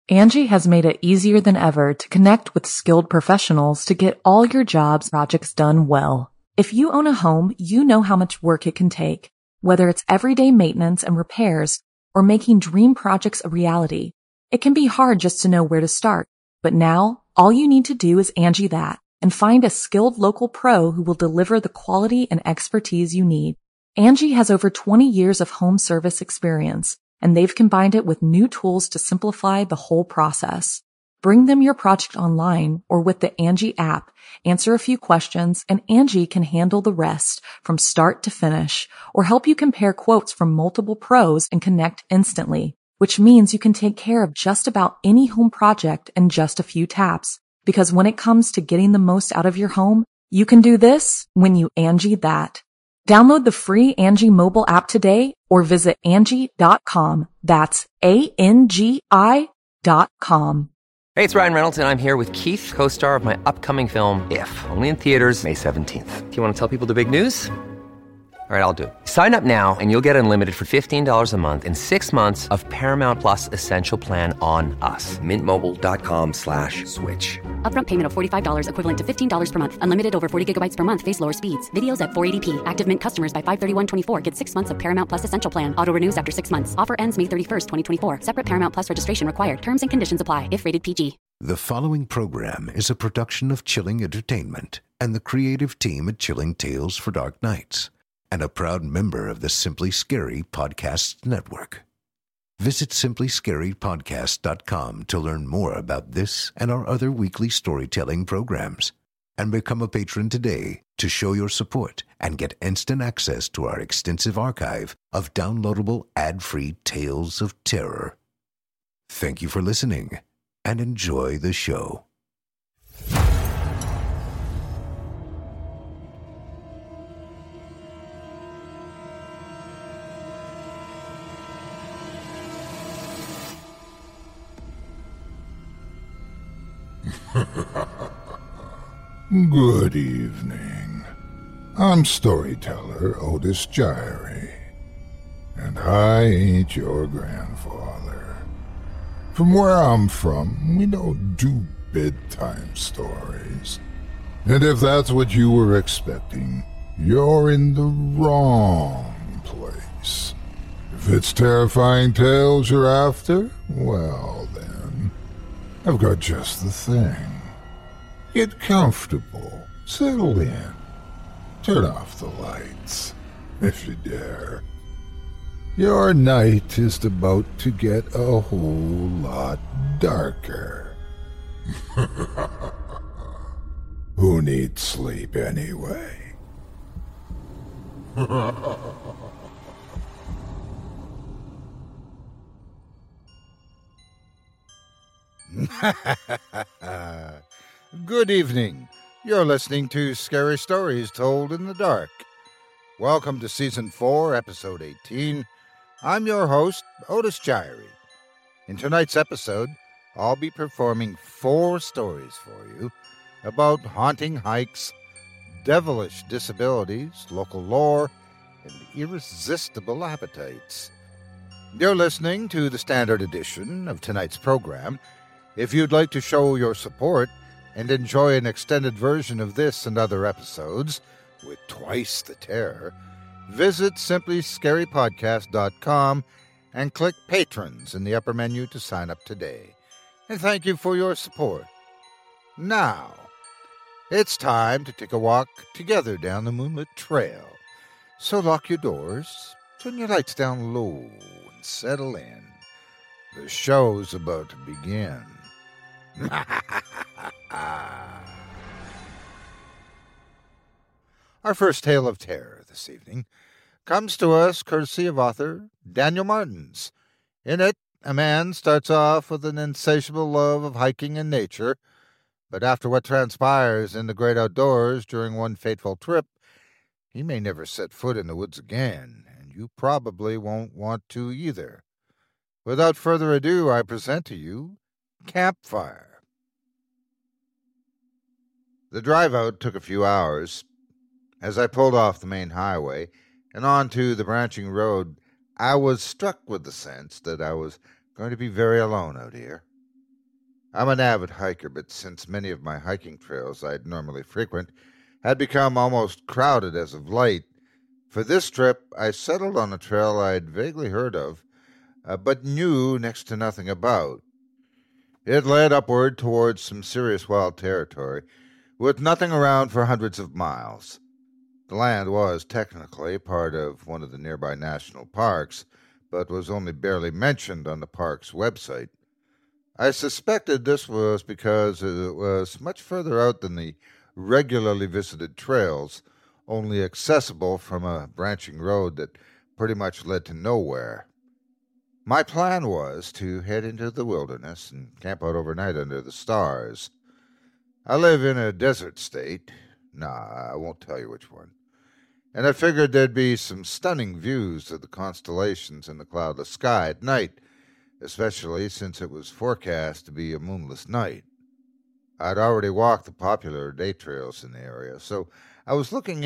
Angie has made it easier than ever to connect with skilled professionals to get all your jobs projects done well. If you own a home, you know how much work it can take, whether it's everyday maintenance and repairs or making dream projects a reality. It can be hard just to know where to start, but now all you need to do is Angie that and find a skilled local pro who will deliver the quality and expertise you need. Angie has over 20 years of home service experience, and they've combined it with new tools to simplify the whole process. Bring them your project online or with the Angie app, answer a few questions, and Angie can handle the rest from start to finish, or help you compare quotes from multiple pros and connect instantly, which means you can take care of just about any home project in just a few taps. Because when it comes to getting the most out of your home, you can do this when you Angie that. Download the free Angie mobile app today or visit Angie.com. That's ANGI.com. Hey, it's Ryan Reynolds, and I'm here with Keith, co-star of my upcoming film, If, only in theaters May 17th. Do you want to tell people the big news? All right, I'll do it. Sign up now and you'll get unlimited for $15 a month and 6 months of Paramount Plus Essential Plan on us. MintMobile.com/switch. Upfront payment of $45 equivalent to $15 per month. Unlimited over 40 gigabytes per month. Face lower speeds. Videos at 480p. Active Mint customers by 531.24 get 6 months of Paramount Plus Essential Plan. Auto renews after 6 months. Offer ends May 31st, 2024. Separate Paramount Plus registration required. Terms and conditions apply if rated PG. The following program is a production of Chilling Entertainment and the creative team at Chilling Tales for Dark Nights, and a proud member of the Simply Scary Podcasts Network. Visit simplyscarypodcast.com to learn more about this and our other weekly storytelling programs, and become a patron today to show your support and get instant access to our extensive archive of downloadable ad-free tales of terror. Thank you for listening and enjoy the show. Good evening. I'm storyteller Otis Gyrie, and I ain't your grandfather. From where I'm from, we don't do bedtime stories. And if that's what you were expecting, you're in the wrong place. If it's terrifying tales you're after, well then, I've got just the thing. Get comfortable, settle in, turn off the lights, if you dare. Your night is about to get a whole lot darker. Who needs sleep anyway? Good evening. You're listening to Scary Stories Told in the Dark. Welcome to Season 4, Episode 18. I'm your host, Otis Gyrie. In tonight's episode, I'll be performing 4 stories for you about haunting hikes, devilish disabilities, local lore, and irresistible appetites. You're listening to the standard edition of tonight's program. If you'd like to show your support and enjoy an extended version of this and other episodes with twice the terror, visit simplyscarypodcast.com and click Patrons in the upper menu to sign up today. And thank you for your support. Now, it's time to take a walk together down the moonlit trail. So lock your doors, turn your lights down low, and settle in. The show's about to begin. Our first tale of terror this evening comes to us courtesy of author Daniel Martins. In it, a man starts off with an insatiable love of hiking and nature, but after what transpires in the great outdoors during one fateful trip, he may never set foot in the woods again, and you probably won't want to either. Without further ado, I present to you Campfire. The drive-out took a few hours. As I pulled off the main highway and onto the branching road, I was struck with the sense that I was going to be very alone out here. I'm an avid hiker, but since many of my hiking trails I'd normally frequent had become almost crowded as of late, for this trip I settled on a trail I'd vaguely heard of, but knew next to nothing about. It led upward towards some serious wild territory, with nothing around for hundreds of miles. The land was technically part of one of the nearby national parks, but was only barely mentioned on the park's website. I suspected this was because it was much further out than the regularly visited trails, only accessible from a branching road that pretty much led to nowhere. My plan was to head into the wilderness and camp out overnight under the stars. I live in a desert state. Nah, I won't tell you which one. And I figured there'd be some stunning views of the constellations in the cloudless sky at night, especially since it was forecast to be a moonless night. I'd already walked the popular day trails in the area, so I was looking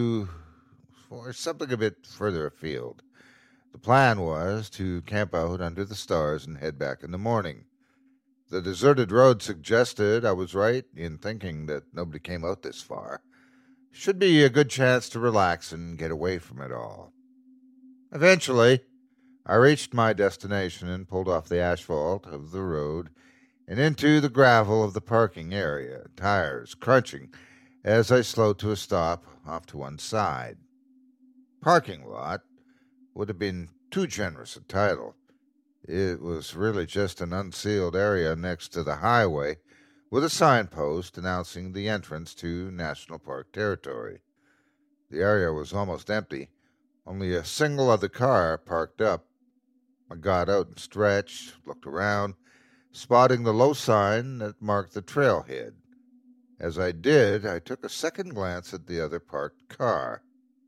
for something a bit further afield. The plan was to camp out under the stars and head back in the morning. The deserted road suggested I was right in thinking that nobody came out this far. Should be a good chance to relax and get away from it all. Eventually, I reached my destination and pulled off the asphalt of the road and into the gravel of the parking area, tires crunching as I slowed to a stop off to one side. Parking lot would have been too generous a title. It was really just an unsealed area next to the highway with a signpost announcing the entrance to National Park territory. The area was almost empty, only a single other car parked up. I got out and stretched, looked around, spotting the low sign that marked the trailhead. As I did, I took a second glance at the other parked car.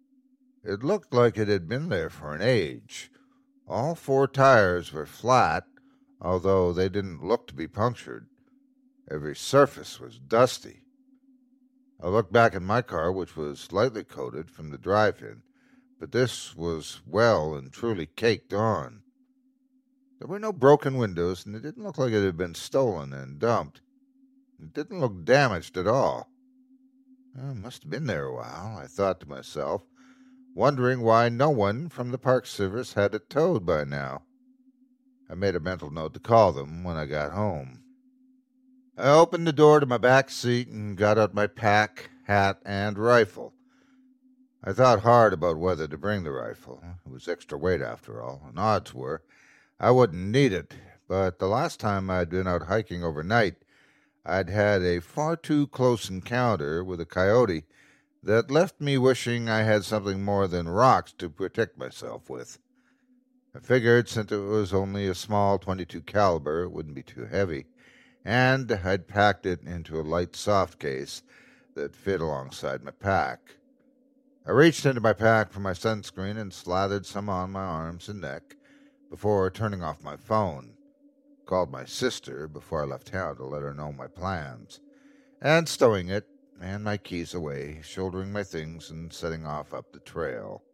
It looked like it had been there for an age. All 4 tires were flat, although they didn't look to be punctured. Every surface was dusty. I looked back at my car, which was lightly coated from the drive-in, but this was well and truly caked on. There were no broken windows, and it didn't look like it had been stolen and dumped. It didn't look damaged at all. It must have been there a while, I thought to myself, wondering why no one from the Park Service had it towed by now. I made a mental note to call them when I got home. I opened the door to my back seat and got out my pack, hat, and rifle. I thought hard about whether to bring the rifle. It was extra weight, after all, and odds were I wouldn't need it, but the last time I'd been out hiking overnight, I'd had a far too close encounter with a coyote that left me wishing I had something more than rocks to protect myself with. I figured since it was only a small .22 caliber, it wouldn't be too heavy, and I'd packed it into a light soft case that fit alongside my pack. I reached into my pack for my sunscreen and slathered some on my arms and neck before turning off my phone. Called my sister before I left town to let her know my plans, and stowing it and my keys away, shouldering my things and setting off up the trail.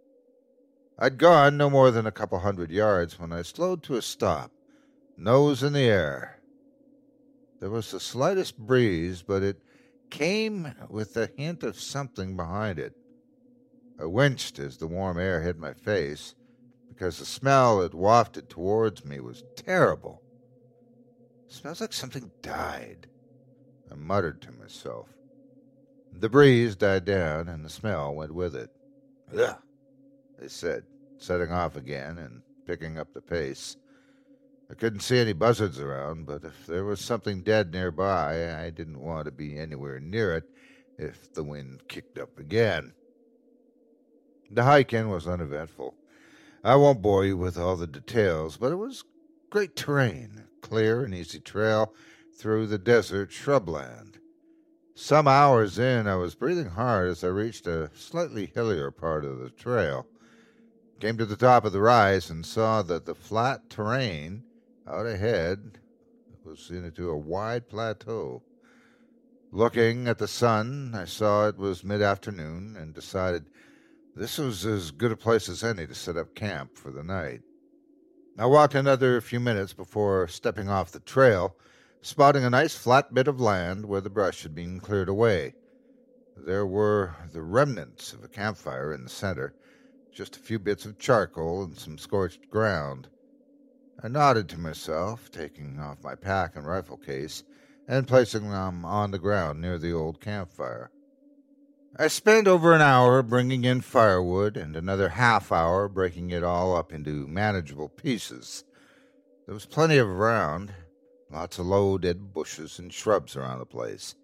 I'd gone no more than a couple 100 yards when I slowed to a stop, nose in the air. There was the slightest breeze, but it came with a hint of something behind it. I winced as the warm air hit my face, because the smell it wafted towards me was terrible. It smells like something died, I muttered to myself. The breeze died down, and the smell went with it. Ugh, I said, setting off again and picking up the pace. I couldn't see any buzzards around, but if there was something dead nearby, I didn't want to be anywhere near it if the wind kicked up again. The hike-in was uneventful. I won't bore you with all the details, but it was great terrain, a clear and easy trail through the desert shrubland. Some hours in, I was breathing hard as I reached a slightly hillier part of the trail. Came to the top of the rise and saw that the flat terrain out ahead was into a wide plateau. Looking at the sun, I saw it was mid-afternoon and decided this was as good a place as any to set up camp for the night. I walked another few minutes before stepping off the trail, spotting a nice flat bit of land where the brush had been cleared away. There were the remnants of a campfire in the center, just a few bits of charcoal and some scorched ground. I nodded to myself, taking off my pack and rifle case, and placing them on the ground near the old campfire. I spent over an hour bringing in firewood and another half hour breaking it all up into manageable pieces. There was plenty of around, lots of low dead bushes and shrubs around the place.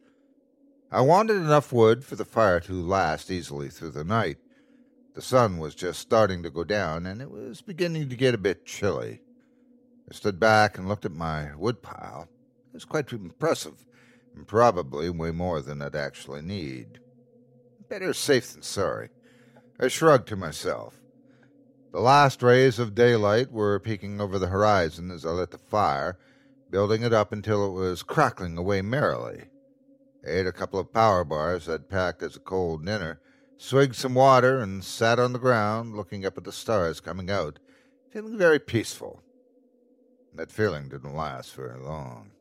I wanted enough wood for the fire to last easily through the night. The sun was just starting to go down, and it was beginning to get a bit chilly. I stood back and looked at my woodpile. It was quite impressive, and probably way more than I'd actually need. Better safe than sorry. I shrugged to myself. The last rays of daylight were peeking over the horizon as I lit the fire, building it up until it was crackling away merrily. I ate a couple of power bars I'd packed as a cold dinner, swigged some water, and sat on the ground looking up at the stars coming out, feeling very peaceful. That feeling didn't last very long.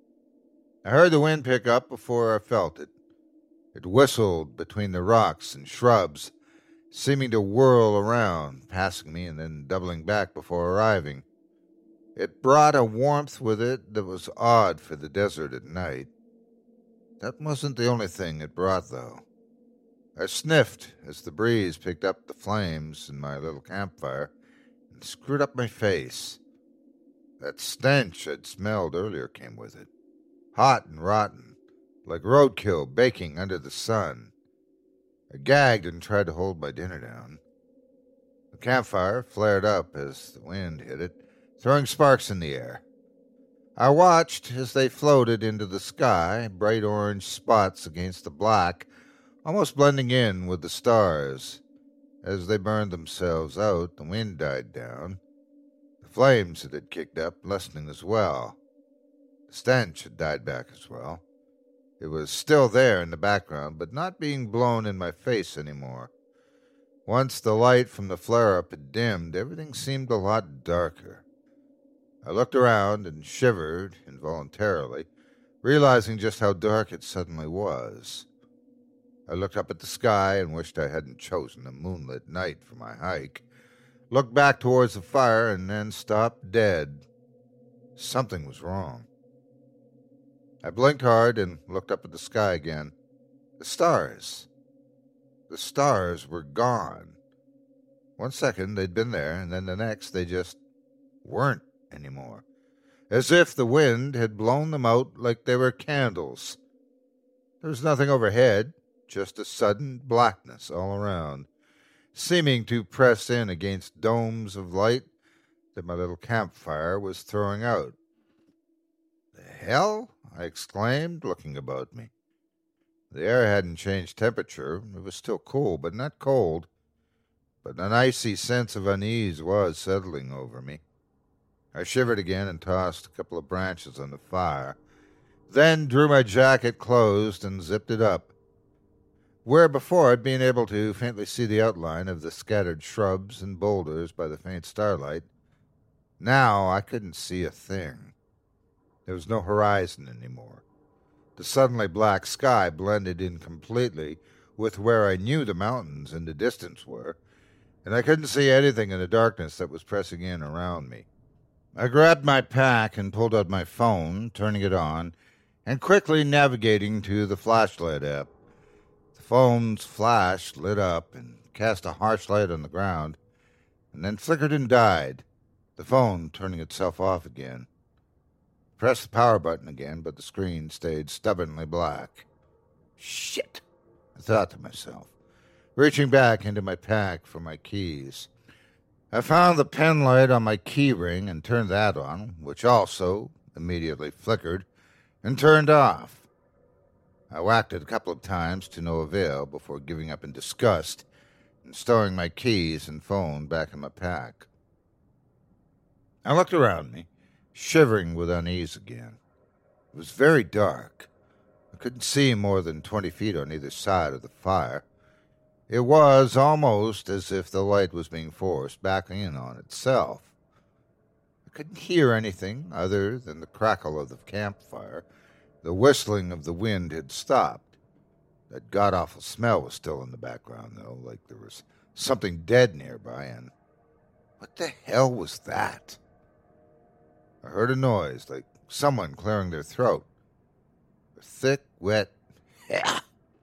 I heard the wind pick up before I felt it. It whistled between the rocks and shrubs, seeming to whirl around, passing me and then doubling back before arriving. It brought a warmth with it that was odd for the desert at night. That wasn't the only thing it brought, though. I sniffed as the breeze picked up the flames in my little campfire and screwed up my face. That stench I'd smelled earlier came with it, hot and rotten, like roadkill baking under the sun. I gagged and tried to hold my dinner down. The campfire flared up as the wind hit it, throwing sparks in the air. I watched as they floated into the sky, bright orange spots against the black, almost blending in with the stars. As they burned themselves out, the wind died down. The flames that had kicked up lessening as well. The stench had died back as well. It was still there in the background, but not being blown in my face anymore. Once the light from the flare-up had dimmed, everything seemed a lot darker. I looked around and shivered involuntarily, realizing just how dark it suddenly was. I looked up at the sky and wished I hadn't chosen a moonlit night for my hike, looked back towards the fire, and then stopped dead. Something was wrong. I blinked hard and looked up at the sky again. The stars. The stars were gone. 1 second they'd been there, and then the next they just weren't anymore, as if the wind had blown them out like they were candles. There was nothing overhead, just a sudden blackness all around, seeming to press in against domes of light that my little campfire was throwing out. "The hell?" I exclaimed, looking about me. The air hadn't changed temperature. It was still cool, but not cold. But an icy sense of unease was settling over me. I shivered again and tossed a couple of branches on the fire, then drew my jacket closed and zipped it up. Where before I'd been able to faintly see the outline of the scattered shrubs and boulders by the faint starlight, now I couldn't see a thing. There was no horizon anymore. The suddenly black sky blended in completely with where I knew the mountains in the distance were, and I couldn't see anything in the darkness that was pressing in around me. I grabbed my pack and pulled out my phone, turning it on, and quickly navigating to the flashlight app. The phone's flash lit up and cast a harsh light on the ground, and then flickered and died, the phone turning itself off again. Pressed the power button again, but the screen stayed stubbornly black. "Shit," I thought to myself, reaching back into my pack for my keys. I found the pen light on my key ring and turned that on, which also immediately flickered and turned off. I whacked it a couple of times to no avail before giving up in disgust and stowing my keys and phone back in my pack. I looked around me, shivering with unease again. It was very dark. I couldn't see more than 20 feet on either side of the fire. It was almost as if the light was being forced back in on itself. I couldn't hear anything other than the crackle of the campfire. The whistling of the wind had stopped. That god-awful smell was still in the background, though, like there was something dead nearby, and what the hell was that? I heard a noise, like someone clearing their throat. A thick, wet "yeah."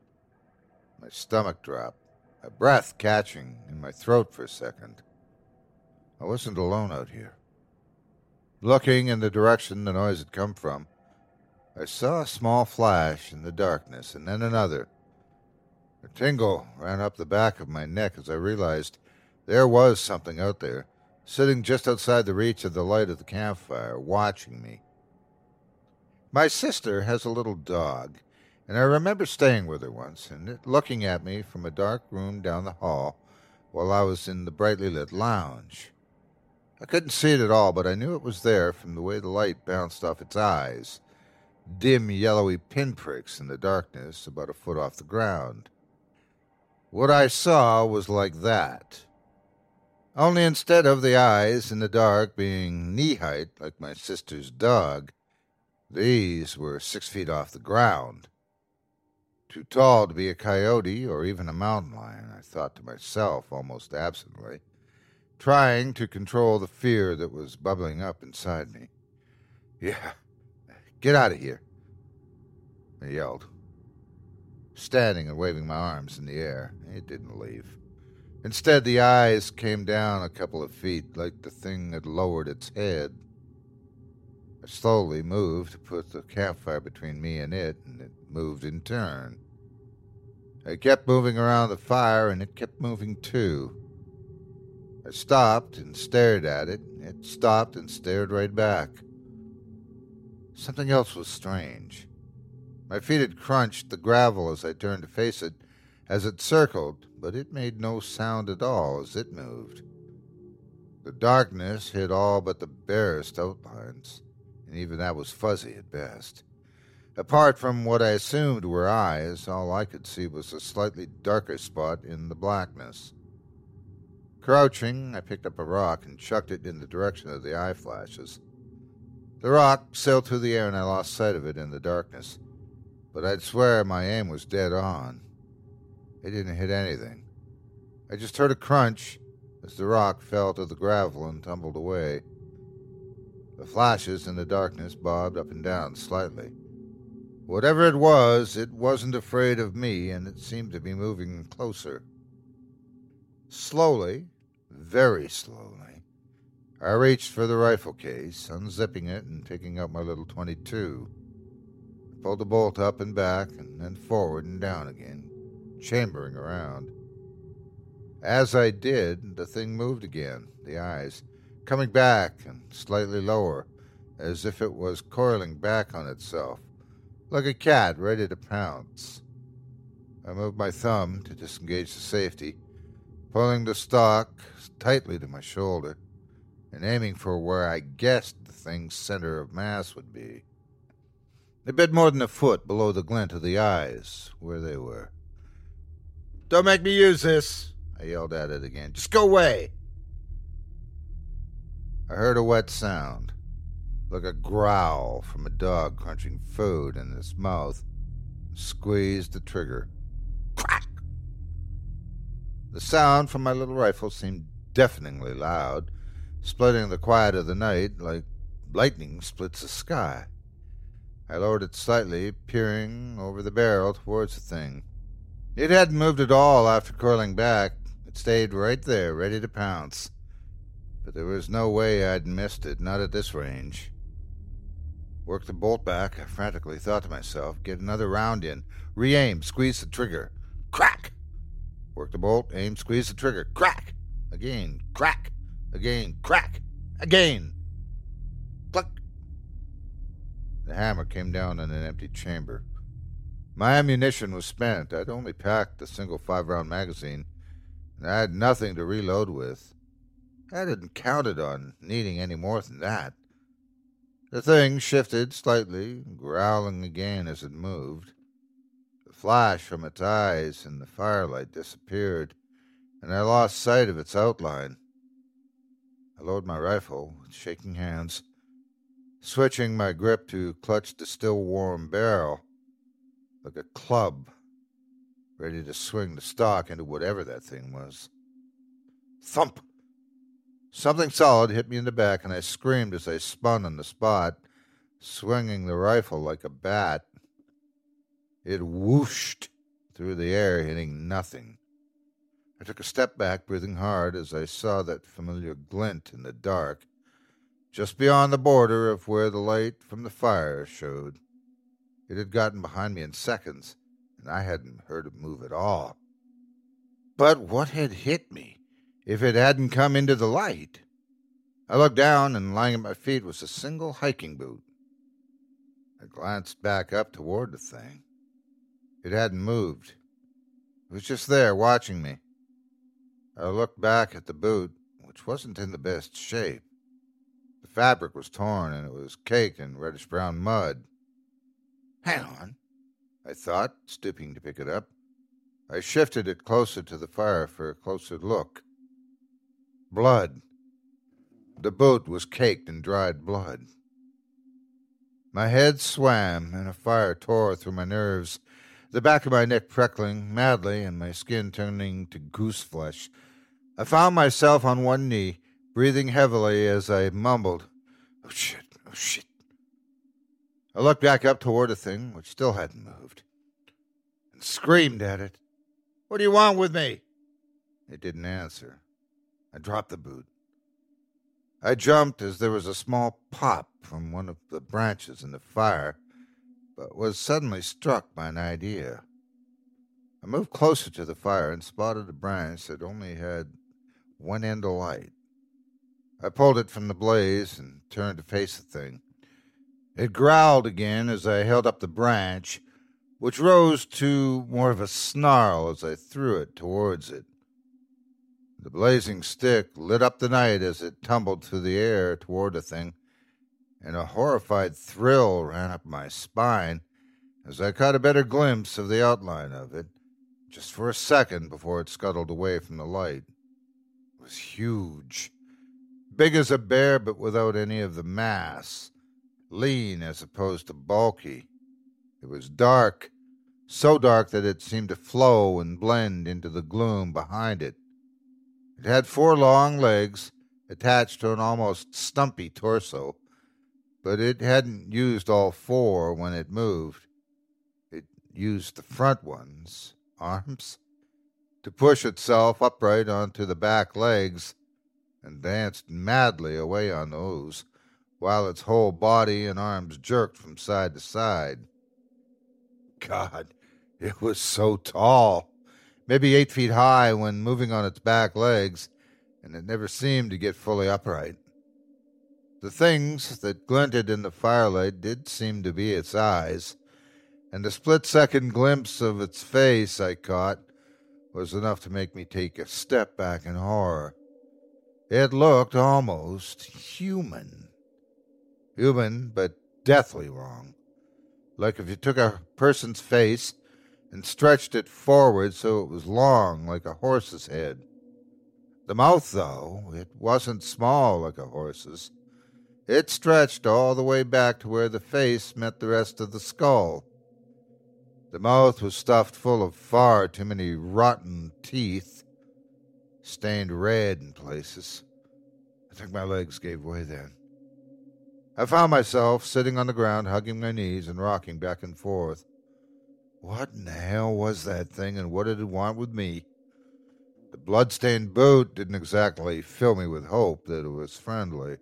My stomach dropped, my breath catching in my throat for a second. I wasn't alone out here. Looking in the direction the noise had come from, I saw a small flash in the darkness, and then another. A tingle ran up the back of my neck as I realized there was something out there, sitting just outside the reach of the light of the campfire, watching me. My sister has a little dog, and I remember staying with her once and it looking at me from a dark room down the hall while I was in the brightly lit lounge. I couldn't see it at all, but I knew it was there from the way the light bounced off its eyes, dim yellowy pinpricks in the darkness about a foot off the ground. What I saw was like that. Only instead of the eyes in the dark being knee-height like my sister's dog, these were 6 feet off the ground. Too tall to be a coyote or even a mountain lion, I thought to myself almost absently, trying to control the fear that was bubbling up inside me. "Yeah, get out of here," I yelled, standing and waving my arms in the air. It didn't leave. Instead, the eyes came down a couple of feet, like the thing had lowered its head. I slowly moved to put the campfire between me and it moved in turn. I kept moving around the fire, and it kept moving too. I stopped and stared at it. It stopped and stared right back. Something else was strange. My feet had crunched the gravel as I turned to face it, as it circled, but it made no sound at all as it moved. The darkness hid all but the barest outlines, and even that was fuzzy at best. Apart from what I assumed were eyes, all I could see was a slightly darker spot in the blackness. Crouching, I picked up a rock and chucked it in the direction of the eye flashes. The rock sailed through the air and I lost sight of it in the darkness, but I'd swear my aim was dead on. It didn't hit anything. I just heard a crunch as the rock fell to the gravel and tumbled away. The flashes in the darkness bobbed up and down slightly. Whatever it wasn't afraid of me, and it seemed to be moving closer. Slowly, very slowly, I reached for the rifle case, unzipping it and taking out my little .22. I pulled the bolt up and back, and then forward and down again, chambering around. As I did, the thing moved again, the eyes, coming back and slightly lower, as if it was coiling back on itself, like a cat ready to pounce. I moved my thumb to disengage the safety, pulling the stock tightly to my shoulder, and aiming for where I guessed the thing's center of mass would be. A bit more than a foot below the glint of the eyes, where they were. "Don't make me use this," I yelled at it again. "Just go away." I heard a wet sound, like a growl from a dog crunching food in its mouth, and squeezed the trigger. Crack! The sound from my little rifle seemed deafeningly loud, splitting the quiet of the night like lightning splits the sky. I lowered it slightly, peering over the barrel towards the thing. It hadn't moved at all after curling back. It stayed right there, ready to pounce. But there was no way I'd missed it, not at this range. Work the bolt back, I frantically thought to myself. Get another round in. Re-aim, squeeze the trigger. Crack! Work the bolt, aim, squeeze the trigger. Crack! Again, crack! Again, crack! Again! Pluck! The hammer came down in an empty chamber. My ammunition was spent. I'd only packed a single 5-round magazine, and I had nothing to reload with. I hadn't counted on needing any more than that. The thing shifted slightly, growling again as it moved. The flash from its eyes in the firelight disappeared, and I lost sight of its outline. I lowered my rifle with shaking hands, switching my grip to clutch the still warm barrel like a club, ready to swing the stock into whatever that thing was. Thump! Something solid hit me in the back, and I screamed as I spun on the spot, swinging the rifle like a bat. It whooshed through the air, hitting nothing. I took a step back, breathing hard, as I saw that familiar glint in the dark, just beyond the border of where the light from the fire showed. It had gotten behind me in seconds, and I hadn't heard it move at all. But what had hit me if it hadn't come into the light? I looked down, and lying at my feet was a single hiking boot. I glanced back up toward the thing. It hadn't moved. It was just there, watching me. I looked back at the boot, which wasn't in the best shape. The fabric was torn, and it was caked in reddish-brown mud. Hang on, I thought, stooping to pick it up. I shifted it closer to the fire for a closer look. Blood. The boot was caked in dried blood. My head swam, and a fire tore through my nerves, the back of my neck prickling madly and my skin turning to goose flesh. I found myself on one knee, breathing heavily as I mumbled, "Oh shit, oh shit." I looked back up toward the thing, which still hadn't moved, and screamed at it. "What do you want with me?" It didn't answer. I dropped the boot. I jumped as there was a small pop from one of the branches in the fire, but was suddenly struck by an idea. I moved closer to the fire and spotted a branch that only had one end of light. I pulled it from the blaze and turned to face the thing. It growled again as I held up the branch, which rose to more of a snarl as I threw it towards it. The blazing stick lit up the night as it tumbled through the air toward the thing, and a horrified thrill ran up my spine as I caught a better glimpse of the outline of it, just for a second before it scuttled away from the light. It was huge, big as a bear but without any of the mass, lean as opposed to bulky. It was dark, so dark that it seemed to flow and blend into the gloom behind it. It had 4 long legs attached to an almost stumpy torso, but it hadn't used all 4 when it moved. It used the front ones, arms, to push itself upright onto the back legs and danced madly away on those, while its whole body and arms jerked from side to side. God, it was so tall, maybe 8 feet high when moving on its back legs, and it never seemed to get fully upright. The things that glinted in the firelight did seem to be its eyes, and the split-second glimpse of its face I caught was enough to make me take a step back in horror. It looked almost human. Human, but deathly wrong. Like if you took a person's face and stretched it forward so it was long, like a horse's head. The mouth, though, it wasn't small like a horse's. It stretched all the way back to where the face met the rest of the skull. The mouth was stuffed full of far too many rotten teeth, stained red in places. I think my legs gave way then. I found myself sitting on the ground, hugging my knees and rocking back and forth. What in the hell was that thing, and what did it want with me? The blood-stained boot didn't exactly fill me with hope that it was friendly.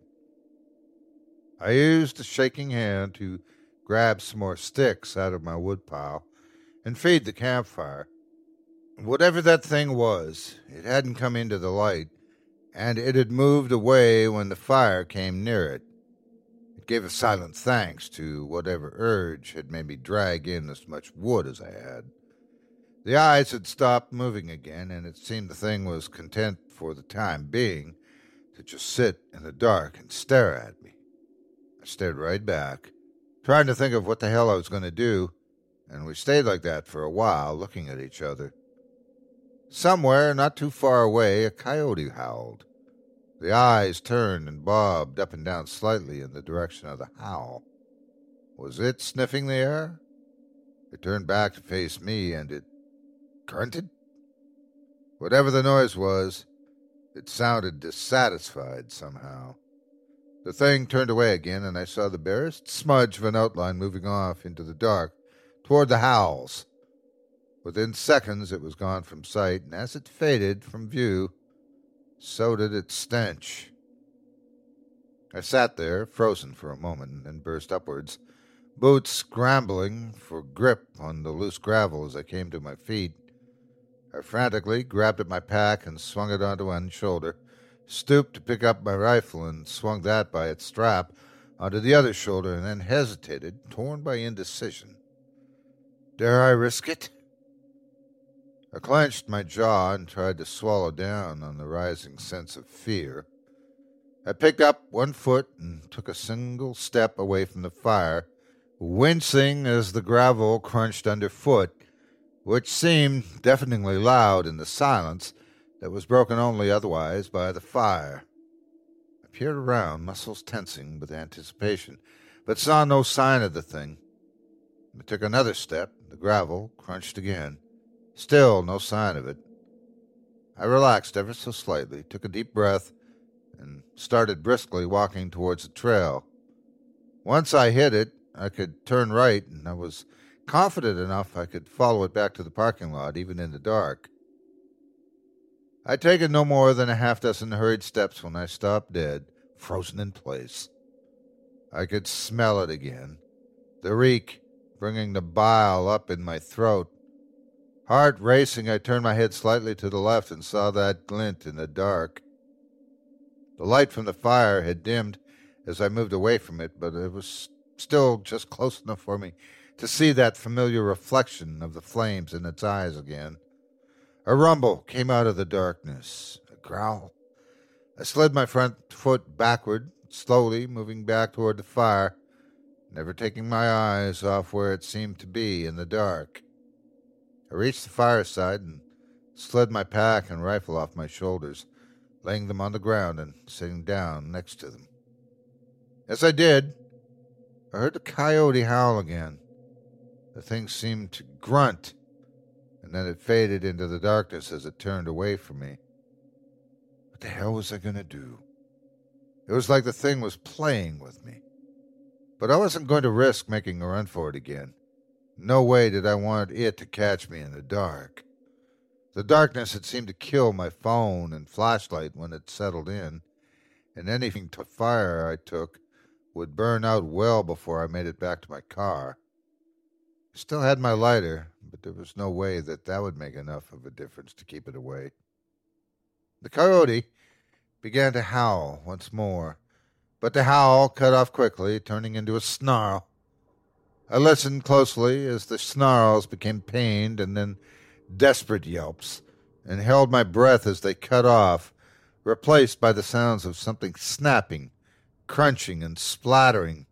I used a shaking hand to grab some more sticks out of my woodpile and feed the campfire. Whatever that thing was, it hadn't come into the light, and it had moved away when the fire came near it. It gave a silent thanks to whatever urge had made me drag in as much wood as I had. The eyes had stopped moving again, and it seemed the thing was content for the time being to just sit in the dark and stare at me. I stared right back, trying to think of what the hell I was going to do, and we stayed like that for a while, looking at each other. Somewhere, not too far away, a coyote howled. The eyes turned and bobbed up and down slightly in the direction of the howl. Was it sniffing the air? It turned back to face me, and it grunted? Whatever the noise was, it sounded dissatisfied somehow. The thing turned away again, and I saw the barest smudge of an outline moving off into the dark toward the howls. Within seconds it was gone from sight, and as it faded from view, so did its stench. I sat there, frozen for a moment, and then burst upwards, boots scrambling for grip on the loose gravel as I came to my feet. I frantically grabbed at my pack and swung it onto one shoulder, stooped to pick up my rifle and swung that by its strap onto the other shoulder, and then hesitated, torn by indecision. Dare I risk it? I clenched my jaw and tried to swallow down on the rising sense of fear. I picked up one foot and took a single step away from the fire, wincing as the gravel crunched underfoot, which seemed deafeningly loud in the silence that was broken only otherwise by the fire. I peered around, muscles tensing with anticipation, but saw no sign of the thing. I took another step. The gravel crunched again. Still no sign of it. I relaxed ever so slightly, took a deep breath, and started briskly walking towards the trail. Once I hit it, I could turn right, and I was confident enough I could follow it back to the parking lot, even in the dark. I'd taken no more than a half-dozen hurried steps when I stopped dead, frozen in place. I could smell it again, the reek bringing the bile up in my throat. Heart racing, I turned my head slightly to the left and saw that glint in the dark. The light from the fire had dimmed as I moved away from it, but it was still just close enough for me to see that familiar reflection of the flames in its eyes again. A rumble came out of the darkness, a growl. I slid my front foot backward, slowly moving back toward the fire, never taking my eyes off where it seemed to be in the dark. I reached the fireside and slid my pack and rifle off my shoulders, laying them on the ground and sitting down next to them. As I did, I heard the coyote howl again. The thing seemed to grunt, and then it faded into the darkness as it turned away from me. What the hell was I going to do? It was like the thing was playing with me. But I wasn't going to risk making a run for it again. No way did I want it to catch me in the dark. The darkness had seemed to kill my phone and flashlight when it settled in, and anything to fire I took would burn out well before I made it back to my car. I still had my lighter, but there was no way that would make enough of a difference to keep it away. The coyote began to howl once more, but the howl cut off quickly, turning into a snarl. I listened closely as the snarls became pained and then desperate yelps, and held my breath as they cut off, replaced by the sounds of something snapping, crunching, and splattering.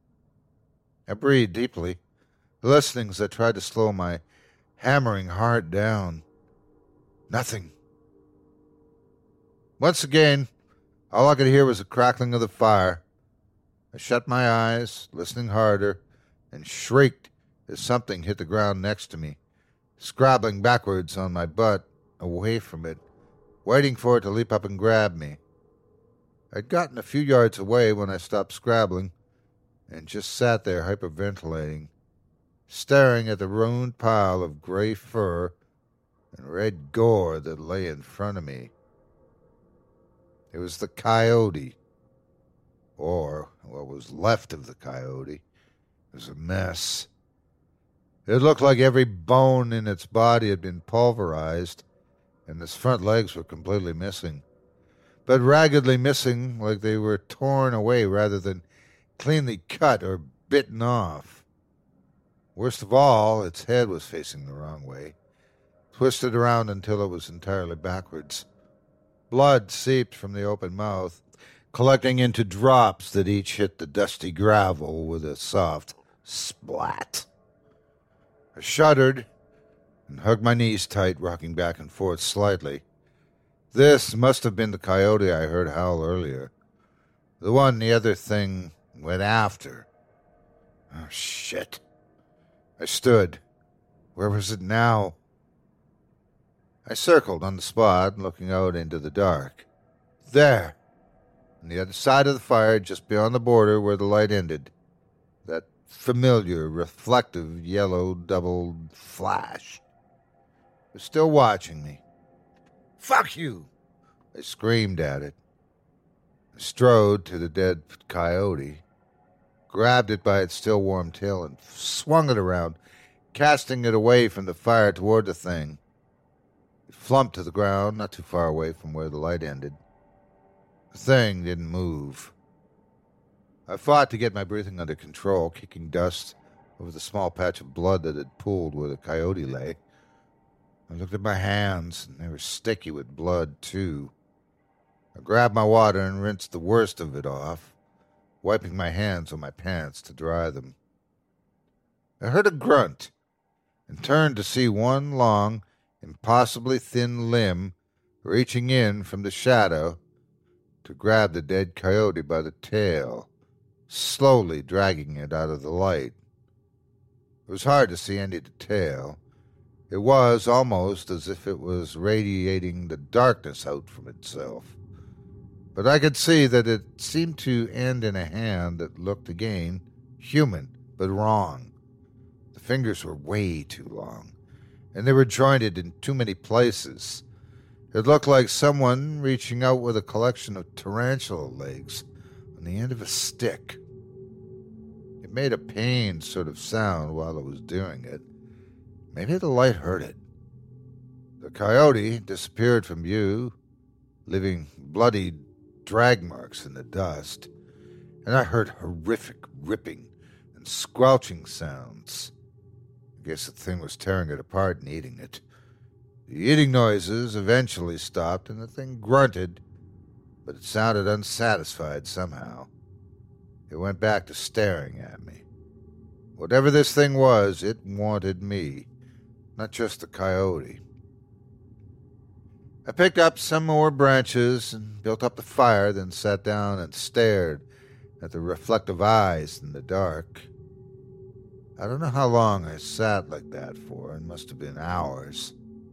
I breathed deeply, listening as I tried to slow my hammering heart down. Nothing. Once again, all I could hear was the crackling of the fire. I shut my eyes, listening harder, and shrieked as something hit the ground next to me, scrabbling backwards on my butt, away from it, waiting for it to leap up and grab me. I'd gotten a few yards away when I stopped scrabbling, and just sat there hyperventilating, staring at the ruined pile of gray fur and red gore that lay in front of me. It was the coyote, or what was left of the coyote. It was a mess. It looked like every bone in its body had been pulverized, and its front legs were completely missing, but raggedly missing, like they were torn away rather than cleanly cut or bitten off. Worst of all, its head was facing the wrong way, twisted around until it was entirely backwards. Blood seeped from the open mouth, collecting into drops that each hit the dusty gravel with a soft splat. I shuddered and hugged my knees tight, rocking back and forth slightly. This must have been the coyote I heard howl earlier. The one the other thing went after. Oh, shit. I stood. Where was it now? I circled on the spot, looking out into the dark. There! On the other side of the fire, just beyond the border where the light ended. That familiar, reflective, yellow, doubled flash. It was still watching me. Fuck you! I screamed at it. I strode to the dead coyote, grabbed it by its still warm tail, and swung it around, casting it away from the fire toward the thing. It flumped to the ground, not too far away from where the light ended. The thing didn't move. I fought to get my breathing under control, kicking dust over the small patch of blood that had pooled where the coyote lay. I looked at my hands, and they were sticky with blood, too. I grabbed my water and rinsed the worst of it off, wiping my hands on my pants to dry them. I heard a grunt and turned to see one long, impossibly thin limb reaching in from the shadow to grab the dead coyote by the tail, slowly dragging it out of the light. It was hard to see any detail. It was almost as if it was radiating the darkness out from itself. But I could see that it seemed to end in a hand that looked again human, but wrong. The fingers were way too long, and they were jointed in too many places. It looked like someone reaching out with a collection of tarantula legs on the end of a stick. It made a pained sort of sound while it was doing it. Maybe the light hurt it. The coyote disappeared from view, leaving bloody drag marks in the dust, and I heard horrific ripping and squelching sounds. I guess the thing was tearing it apart and eating it. The eating noises eventually stopped, and the thing grunted, but it sounded unsatisfied somehow. It went back to staring at me. Whatever this thing was, it wanted me, not just the coyote. I picked up some more branches and built up the fire, then sat down and stared at the reflective eyes in the dark. I don't know how long I sat like that for. It must have been hours.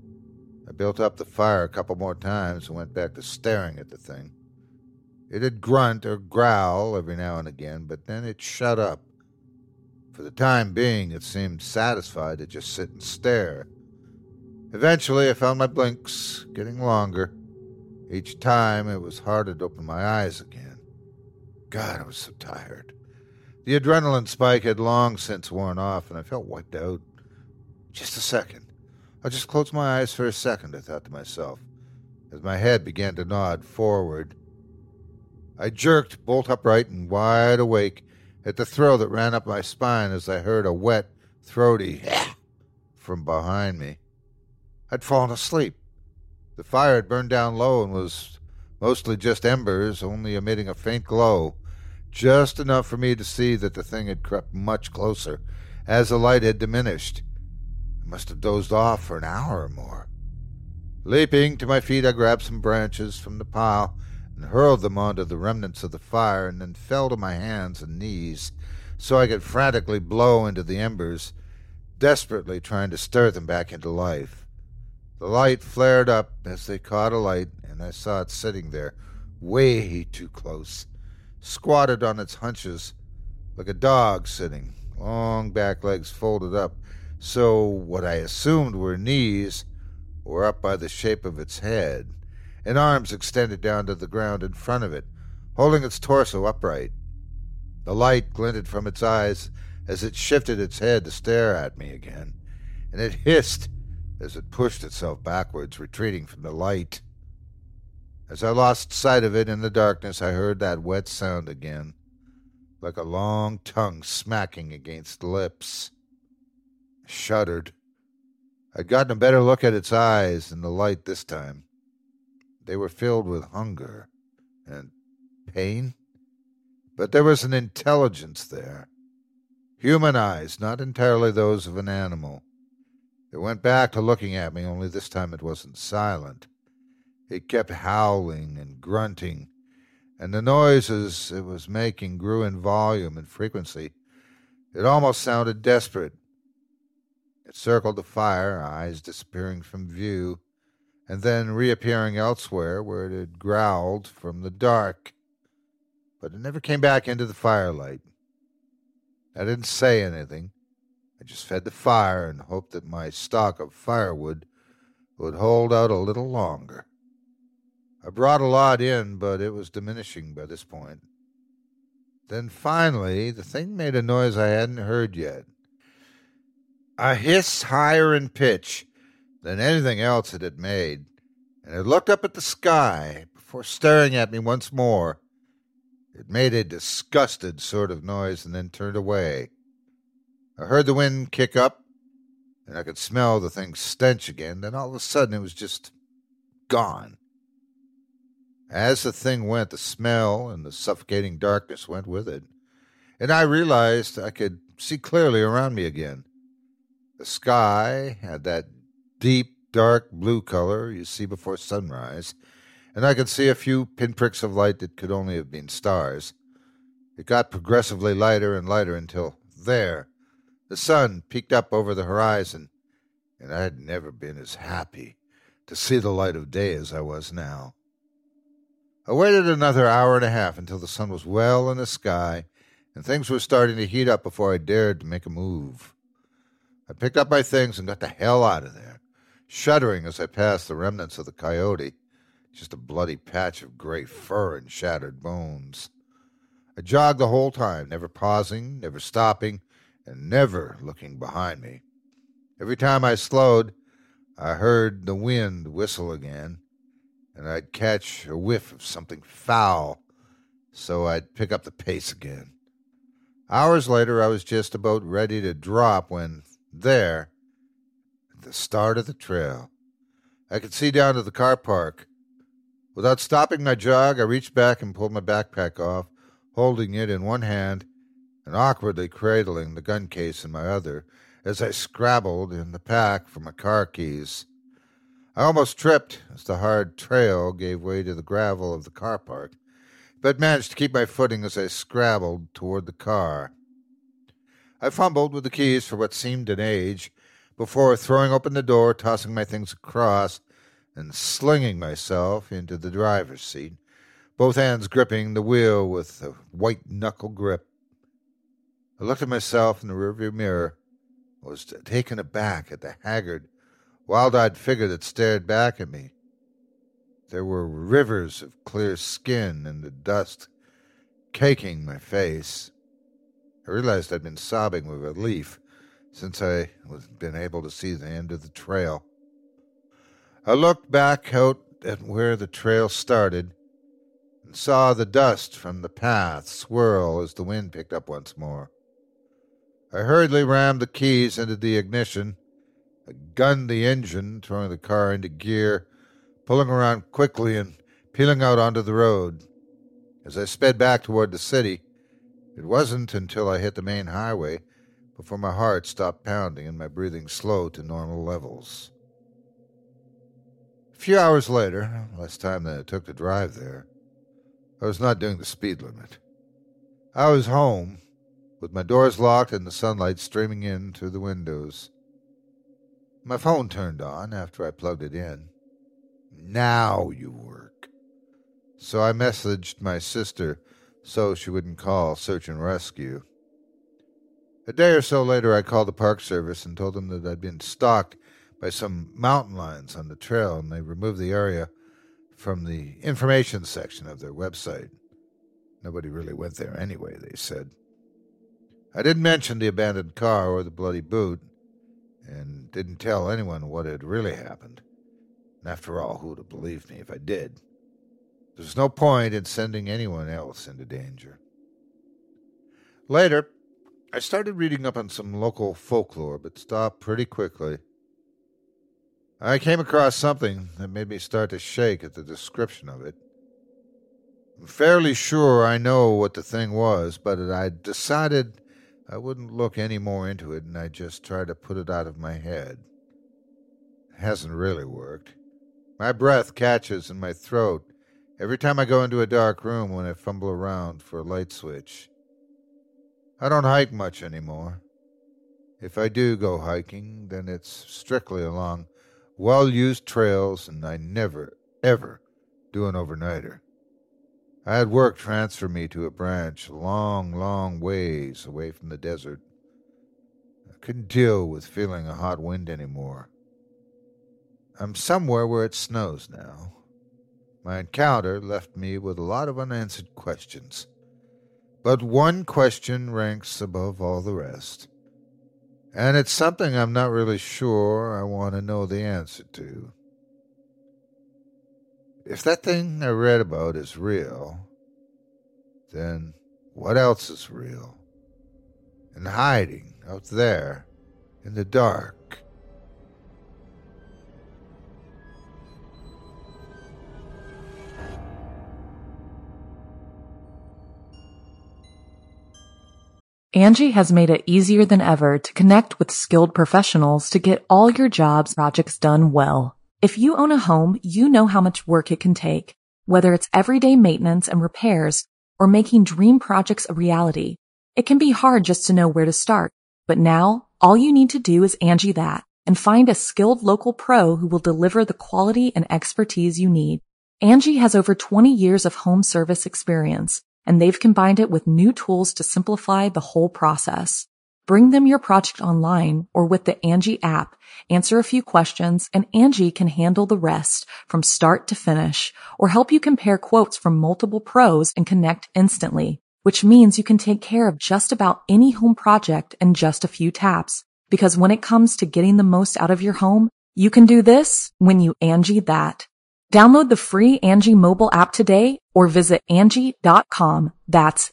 I built up the fire a couple more times and went back to staring at the thing. It'd grunt or growl every now and again, but then it shut up. For the time being, it seemed satisfied to just sit and stare. Eventually, I found my blinks getting longer. Each time, it was harder to open my eyes again. God, I was so tired. The adrenaline spike had long since worn off, and I felt wiped out. Just a second. I'll just close my eyes for a second, I thought to myself, as my head began to nod forward. I jerked bolt upright and wide awake at the thrill that ran up my spine as I heard a wet, throaty from behind me. I'd fallen asleep. The fire had burned down low and was mostly just embers, only emitting a faint glow, just enough for me to see that the thing had crept much closer as the light had diminished. I must have dozed off for an hour or more. Leaping to my feet, I grabbed some branches from the pile and hurled them onto the remnants of the fire, and then fell to my hands and knees so I could frantically blow into the embers, desperately trying to stir them back into life. The light flared up as they caught alight, and I saw it sitting there, way too close, squatted on its haunches like a dog sitting, long back legs folded up, so what I assumed were knees were up by the shape of its head, and arms extended down to the ground in front of it, holding its torso upright. The light glinted from its eyes as it shifted its head to stare at me again, and it hissed as it pushed itself backwards, retreating from the light. As I lost sight of it in the darkness, I heard that wet sound again, like a long tongue smacking against lips. I shuddered. I'd gotten a better look at its eyes in the light this time. They were filled with hunger and pain, but there was an intelligence there. Human eyes, not entirely those of an animal. It went back to looking at me, only this time it wasn't silent. It kept howling and grunting, and the noises it was making grew in volume and frequency. It almost sounded desperate. It circled the fire, eyes disappearing from view, and then reappearing elsewhere where it had growled from the dark. But it never came back into the firelight. I didn't say anything. I just fed the fire and hoped that my stock of firewood would hold out a little longer. I brought a lot in, but it was diminishing by this point. Then finally, the thing made a noise I hadn't heard yet. A hiss higher in pitch than anything else it had made, and it looked up at the sky before staring at me once more. It made a disgusted sort of noise and then turned away. I heard the wind kick up, and I could smell the thing's stench again. Then all of a sudden it was just gone. As the thing went, the smell and the suffocating darkness went with it, and I realized I could see clearly around me again. The sky had that deep, dark blue color you see before sunrise, and I could see a few pinpricks of light that could only have been stars. It got progressively lighter and lighter until there, the sun peeked up over the horizon, and I had never been as happy to see the light of day as I was now. I waited another hour and a half until the sun was well in the sky and things were starting to heat up before I dared to make a move. I picked up my things and got the hell out of there, shuddering as I passed the remnants of the coyote, just a bloody patch of gray fur and shattered bones. I jogged the whole time, never pausing, never stopping, and never looking behind me. Every time I slowed, I heard the wind whistle again, and I'd catch a whiff of something foul, so I'd pick up the pace again. Hours later, I was just about ready to drop when, there, at the start of the trail, I could see down to the car park. Without stopping my jog, I reached back and pulled my backpack off, holding it in one hand and awkwardly cradling the gun case in my other as I scrabbled in the pack for my car keys. I almost tripped as the hard trail gave way to the gravel of the car park, but managed to keep my footing as I scrabbled toward the car. I fumbled with the keys for what seemed an age before throwing open the door, tossing my things across, and slinging myself into the driver's seat, both hands gripping the wheel with a white-knuckle grip. I looked at myself in the rearview mirror, was taken aback at the haggard, wild-eyed figure that stared back at me. There were rivers of clear skin and the dust caking my face. I realized I'd been sobbing with relief since I had been able to see the end of the trail. I looked back out at where the trail started and saw the dust from the path swirl as the wind picked up once more. I hurriedly rammed the keys into the ignition. I gunned the engine, throwing the car into gear, pulling around quickly and peeling out onto the road. As I sped back toward the city, it wasn't until I hit the main highway before my heart stopped pounding and my breathing slowed to normal levels. A few hours later, less time than it took to drive there, I was not doing the speed limit. I was home, with my doors locked and the sunlight streaming in through the windows. My phone turned on after I plugged it in. Now you work. So I messaged my sister so she wouldn't call search and rescue. A day or so later, I called the Park Service and told them that I'd been stalked by some mountain lions on the trail, and they removed the area from the information section of their website. Nobody really went there anyway, they said. I didn't mention the abandoned car or the bloody boot, and didn't tell anyone what had really happened. And after all, who would have believed me if I did? There was no point in sending anyone else into danger. Later, I started reading up on some local folklore, but stopped pretty quickly. I came across something that made me start to shake at the description of it. I'm fairly sure I know what the thing was, but I decided I wouldn't look any more into it, and I just tried to put it out of my head. It hasn't really worked. My breath catches in my throat every time I go into a dark room when I fumble around for a light switch. I don't hike much anymore. If I do go hiking, then it's strictly along well-used trails, and I never, ever do an overnighter. I had work transfer me to a branch long, long ways away from the desert. I couldn't deal with feeling a hot wind anymore. I'm somewhere where it snows now. My encounter left me with a lot of unanswered questions. But one question ranks above all the rest. And it's something I'm not really sure I want to know the answer to. If that thing I read about is real, then what else is real? And hiding out there in the dark? Angie has made it easier than ever to connect with skilled professionals to get all your jobs projects done well. If you own a home, you know how much work it can take, whether it's everyday maintenance and repairs or making dream projects a reality. It can be hard just to know where to start, but now all you need to do is Angie that and find a skilled local pro who will deliver the quality and expertise you need. Angie has over 20 years of home service experience, and they've combined it with new tools to simplify the whole process. Bring them your project online or with the Angie app, answer a few questions, and Angie can handle the rest from start to finish, or help you compare quotes from multiple pros and connect instantly, which means you can take care of just about any home project in just a few taps. Because when it comes to getting the most out of your home, you can do this when you Angie that. Download the free Angie mobile app today or visit Angie.com. That's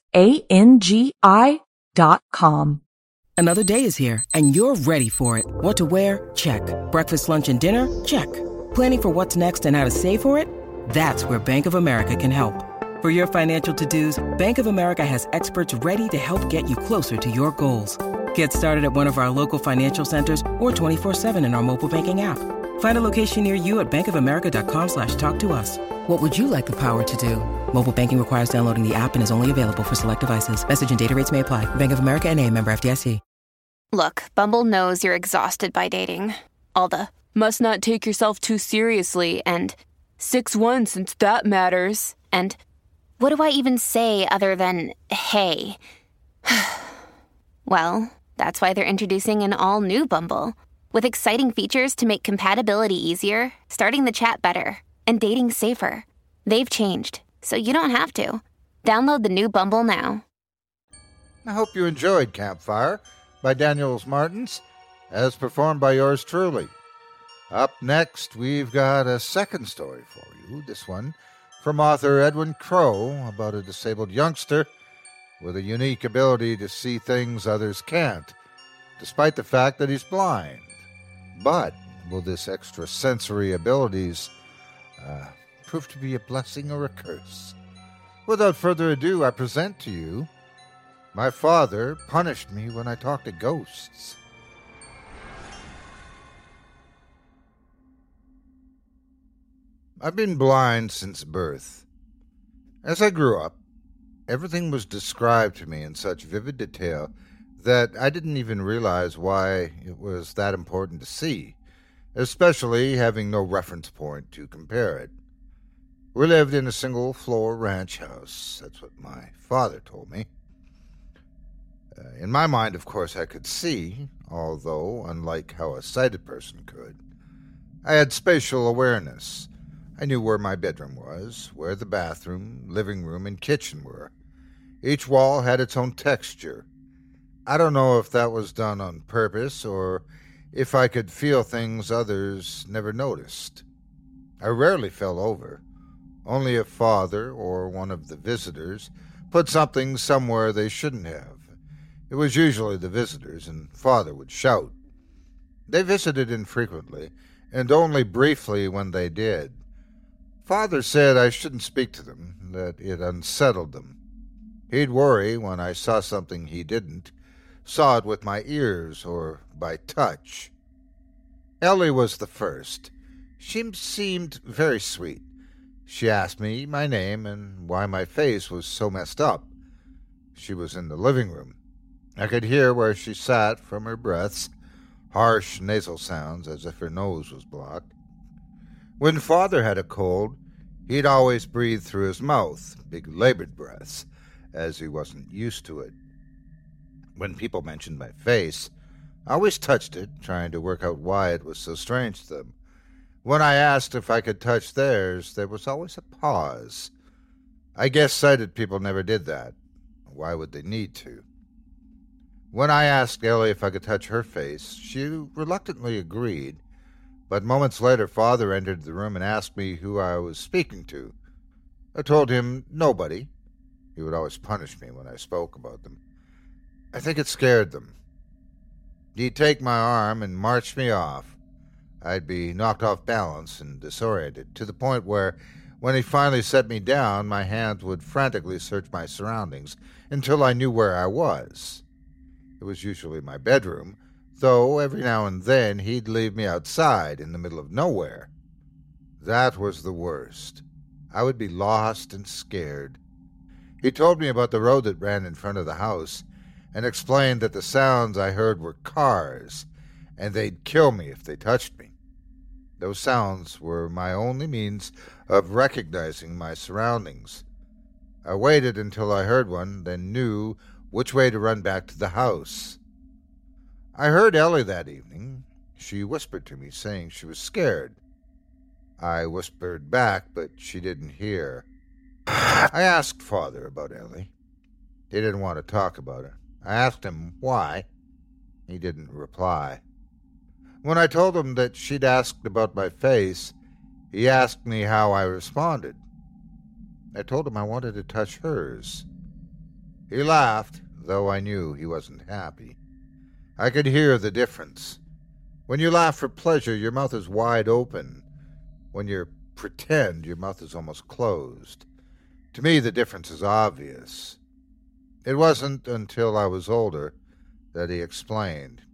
ANGI.com. Another day is here, and you're ready for it. What to wear? Check. Breakfast, lunch, and dinner? Check. Planning for what's next and how to save for it? That's where Bank of America can help. For your financial to-dos, Bank of America has experts ready to help get you closer to your goals. Get started at one of our local financial centers or 24/7 in our mobile banking app. Find a location near you at bankofamerica.com/talktous. What would you like the power to do? Mobile banking requires downloading the app and is only available for select devices. Message and data rates may apply. Bank of America N.A., member FDIC. Look, Bumble knows you're exhausted by dating. All the, must not take yourself too seriously, and 6'1" since that matters. And what do I even say other than, hey? Well, that's why they're introducing an all-new Bumble. With exciting features to make compatibility easier, starting the chat better, and dating safer. They've changed, so you don't have to. Download the new Bumble now. I hope you enjoyed Campfire by Daniels Martins, as performed by yours truly. Up next, we've got a second story for you, this one from author Edwin Crowe, about a disabled youngster with a unique ability to see things others can't, despite the fact that he's blind. But will this extrasensory abilities prove to be a blessing or a curse? Without further ado, I present to you My Father Punished Me When I Talk to Ghosts. I've been blind since birth. As I grew up, everything was described to me in such vivid detail that I didn't even realize why it was that important to see, especially having no reference point to compare it. We lived in a single-floor ranch house. That's what my father told me. In my mind, of course, I could see, although unlike how a sighted person could. I had spatial awareness. I knew where my bedroom was, where the bathroom, living room, and kitchen were. Each wall had its own texture. I don't know if that was done on purpose or if I could feel things others never noticed. I rarely fell over. Only if Father or one of the visitors put something somewhere they shouldn't have. It was usually the visitors, and Father would shout. They visited infrequently, and only briefly when they did. Father said I shouldn't speak to them, that it unsettled them. He'd worry when I saw something he didn't, saw it with my ears or by touch. Ellie was the first. She seemed very sweet. She asked me my name and why my face was so messed up. She was in the living room. I could hear where she sat from her breaths, harsh nasal sounds as if her nose was blocked. When Father had a cold, he'd always breathe through his mouth, big labored breaths, as he wasn't used to it. When people mentioned my face, I always touched it, trying to work out why it was so strange to them. When I asked if I could touch theirs, there was always a pause. I guess sighted people never did that. Why would they need to? When I asked Ellie if I could touch her face, she reluctantly agreed, but moments later Father entered the room and asked me who I was speaking to. I told him nobody. He would always punish me when I spoke about them. I think it scared them. He'd take my arm and march me off. I'd be knocked off balance and disoriented, to the point where, when he finally set me down, my hands would frantically search my surroundings until I knew where I was. It was usually my bedroom, though every now and then he'd leave me outside in the middle of nowhere. That was the worst. I would be lost and scared. He told me about the road that ran in front of the house and explained that the sounds I heard were cars, and they'd kill me if they touched me. Those sounds were my only means of recognizing my surroundings. I waited until I heard one, then knew which way to run back to the house. I heard Ellie that evening. She whispered to me, saying she was scared. I whispered back, but she didn't hear. I asked Father about Ellie. He didn't want to talk about her. I asked him why. He didn't reply. When I told him that she'd asked about my face, he asked me how I responded. I told him I wanted to touch hers. He laughed, though I knew he wasn't happy. I could hear the difference. When you laugh for pleasure, your mouth is wide open. When you pretend, your mouth is almost closed. To me, the difference is obvious. It wasn't until I was older that he explained.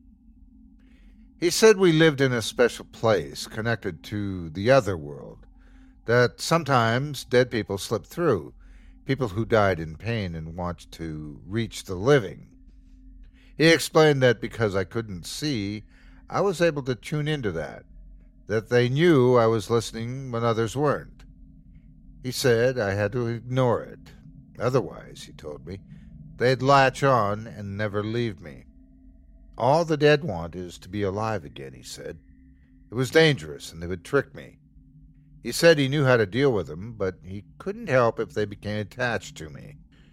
He said we lived in a special place, connected to the other world, that sometimes dead people slip through, people who died in pain and want to reach the living. He explained that because I couldn't see, I was able to tune into that they knew I was listening when others weren't. He said I had to ignore it. Otherwise, he told me, they'd latch on and never leave me. All the dead want is to be alive again, he said. It was dangerous, and they would trick me. He said he knew how to deal with them, but he couldn't help if they became attached to me.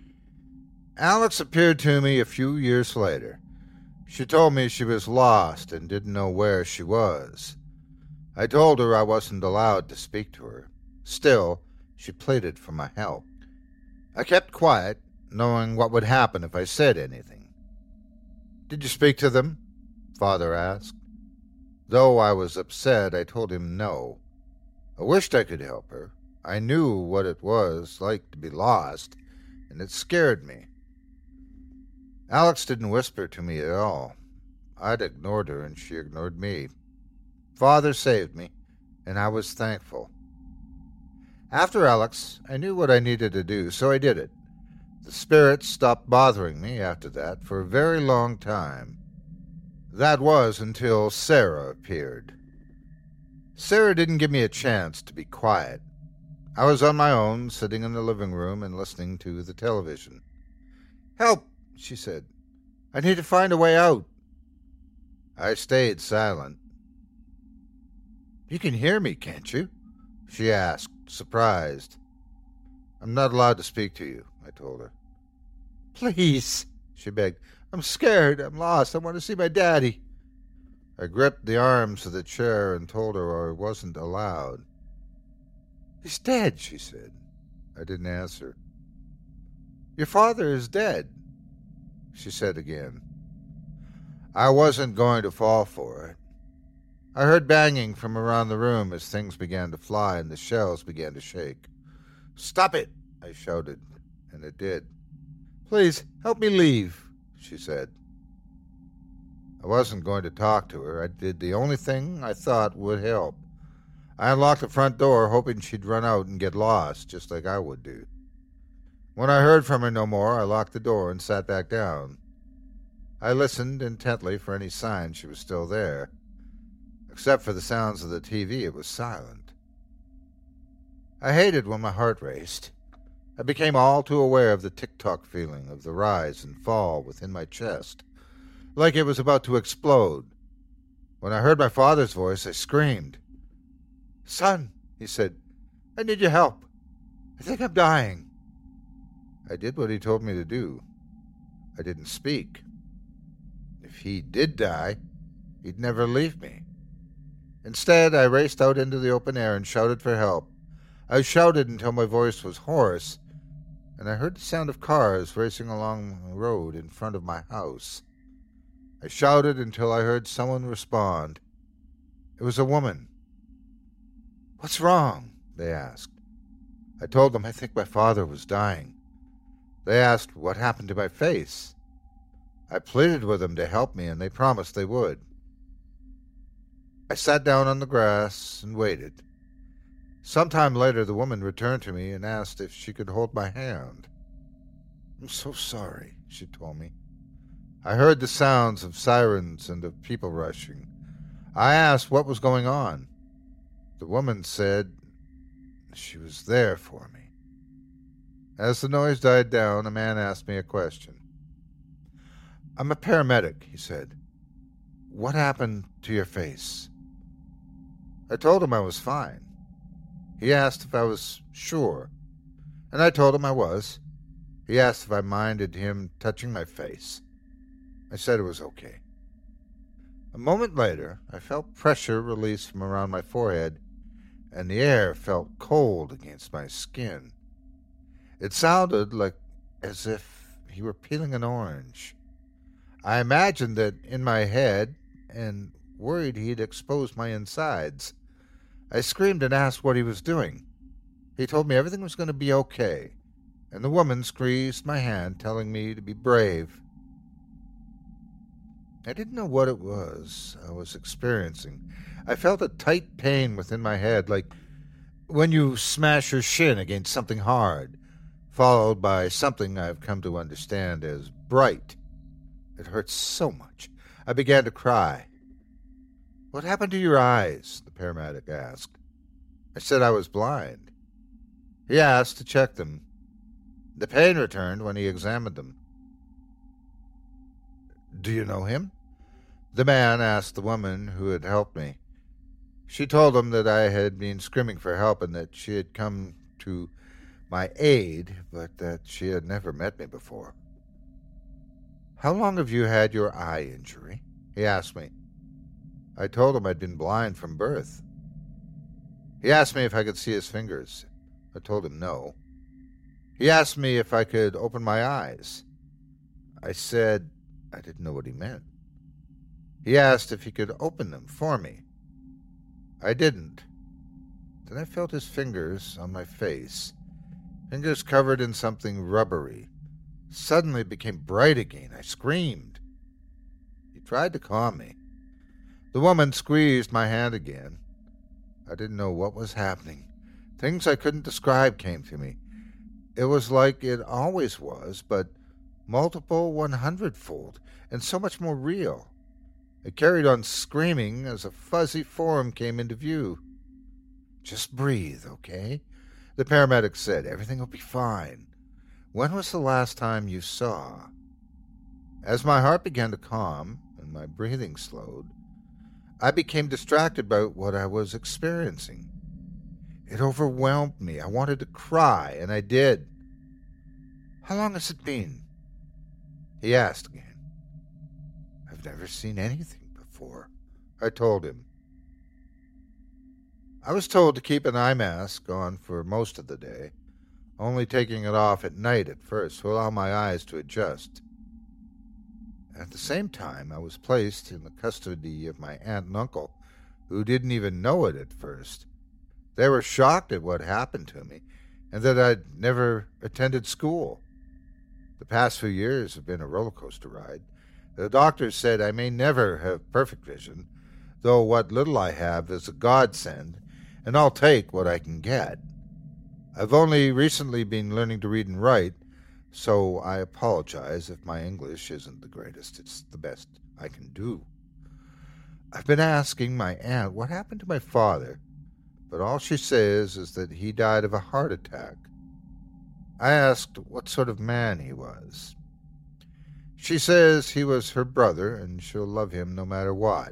Alex appeared to me a few years later. She told me she was lost and didn't know where she was. I told her I wasn't allowed to speak to her. Still, she pleaded for my help. I kept quiet, knowing what would happen if I said anything. "Did you speak to them?" Father asked. Though I was upset, I told him no. I wished I could help her. I knew what it was like to be lost, and it scared me. Alex didn't whisper to me at all. I'd ignored her, and she ignored me. Father saved me, and I was thankful. After Alex, I knew what I needed to do, so I did it. The spirits stopped bothering me after that for a very long time. That was until Sarah appeared. Sarah didn't give me a chance to be quiet. I was on my own, sitting in the living room and listening to the television. "Help," she said. "I need to find a way out." I stayed silent. "You can hear me, can't you?" she asked, surprised. "I'm not allowed to speak to you," I told her. "Please," she begged. "I'm scared. I'm lost. I want to see my daddy." I gripped the arms of the chair and told her I wasn't allowed. "He's dead," she said. I didn't answer. "Your father is dead," she said again. I wasn't going to fall for it. I heard banging from around the room as things began to fly and the shelves began to shake. "Stop it," I shouted, and it did. "Please, help me leave," she said. I wasn't going to talk to her. I did the only thing I thought would help. I unlocked the front door, hoping she'd run out and get lost, just like I would do. When I heard from her no more, I locked the door and sat back down. I listened intently for any sign she was still there. Except for the sounds of the TV, it was silent. I hated when my heart raced. I became all too aware of the tick-tock feeling of the rise and fall within my chest, like it was about to explode. When I heard my father's voice, I screamed. "Son," he said, "I need your help. I think I'm dying." I did what he told me to do. I didn't speak. If he did die, he'd never leave me. Instead, I raced out into the open air and shouted for help. I shouted until my voice was hoarse, and I heard the sound of cars racing along the road in front of my house. I shouted until I heard someone respond. It was a woman. "What's wrong?" they asked. I told them I think my father was dying. They asked what happened to my face. I pleaded with them to help me, and they promised they would. I sat down on the grass and waited. Sometime later, the woman returned to me and asked if she could hold my hand. "I'm so sorry," she told me. I heard the sounds of sirens and of people rushing. I asked what was going on. The woman said she was there for me. As the noise died down, a man asked me a question. "I'm a paramedic," he said. "What happened to your face?" I told him I was fine. He asked if I was sure, and I told him I was. He asked if I minded him touching my face. I said it was okay. A moment later, I felt pressure release from around my forehead, and the air felt cold against my skin. It sounded like as if he were peeling an orange. I imagined that in my head and worried he'd exposed my insides. I screamed and asked what he was doing. He told me everything was going to be okay, and the woman squeezed my hand, telling me to be brave. I didn't know what it was I was experiencing. I felt a tight pain within my head, like when you smash your shin against something hard, followed by something I've come to understand as bright. It hurt so much. I began to cry. "What happened to your eyes?" the paramedic asked. I said I was blind. He asked to check them. The pain returned when he examined them. "Do you know him?" The man asked the woman who had helped me. She told him that I had been screaming for help and that she had come to my aid, but that she had never met me before. "How long have you had your eye injury?" he asked me. I told him I'd been blind from birth. He asked me if I could see his fingers. I told him no. He asked me if I could open my eyes. I said I didn't know what he meant. He asked if he could open them for me. I didn't. Then I felt his fingers on my face, fingers covered in something rubbery. Suddenly it became bright again. I screamed. He tried to calm me. The woman squeezed my hand again. I didn't know what was happening. Things I couldn't describe came to me. It was like it always was, but multiple 100-fold, and so much more real. I carried on screaming as a fuzzy form came into view. "Just breathe, okay?" the paramedic said. "Everything will be fine. When was the last time you saw?" As my heart began to calm and my breathing slowed, I became distracted by what I was experiencing. It overwhelmed me. I wanted to cry, and I did. "How long has it been?" he asked again. "I've never seen anything before," I told him. I was told to keep an eye mask on for most of the day, only taking it off at night at first to allow my eyes to adjust. At the same time, I was placed in the custody of my aunt and uncle, who didn't even know it at first. They were shocked at what happened to me, and that I'd never attended school. The past few years have been a roller coaster ride. The doctors said I may never have perfect vision, though what little I have is a godsend, and I'll take what I can get. I've only recently been learning to read and write, so I apologize if my English isn't the greatest. It's the best I can do. I've been asking my aunt what happened to my father, but all she says is that he died of a heart attack. I asked what sort of man he was. She says he was her brother, and she'll love him no matter what.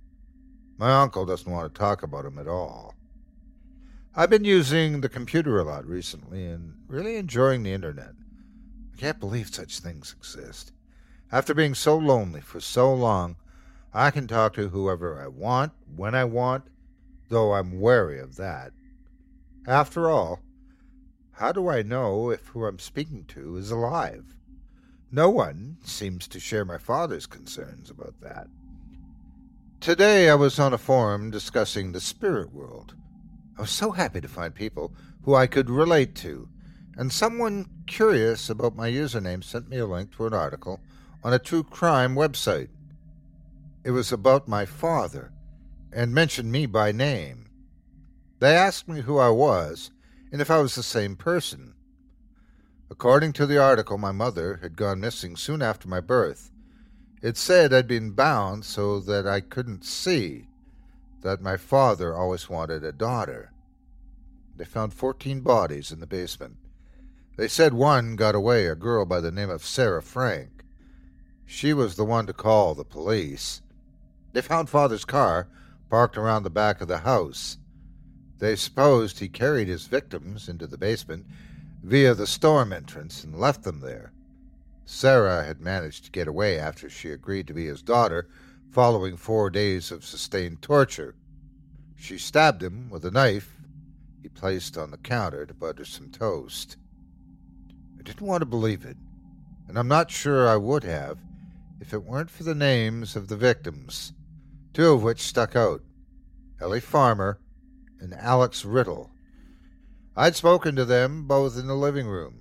My uncle doesn't want to talk about him at all. I've been using the computer a lot recently and really enjoying the internet. I can't believe such things exist. After being so lonely for so long, I can talk to whoever I want, when I want, though I'm wary of that. After all, how do I know if who I'm speaking to is alive? No one seems to share my father's concerns about that. Today I was on a forum discussing the spirit world. I was so happy to find people who I could relate to, and someone curious about my username sent me a link to an article on a true crime website. It was about my father, and mentioned me by name. They asked me who I was, and if I was the same person. According to the article, my mother had gone missing soon after my birth. It said I'd been bound so that I couldn't see, that my father always wanted a daughter. They found 14 bodies in the basement. They said one got away, a girl by the name of Sarah Frank. She was the one to call the police. They found Father's car parked around the back of the house. They supposed he carried his victims into the basement via the storm entrance and left them there. Sarah had managed to get away after she agreed to be his daughter, following 4 days of sustained torture. She stabbed him with a knife he placed on the counter to butter some toast. I didn't want to believe it, and I'm not sure I would have if it weren't for the names of the victims, 2 of which stuck out, Ellie Farmer and Alex Riddle. I'd spoken to them both in the living room.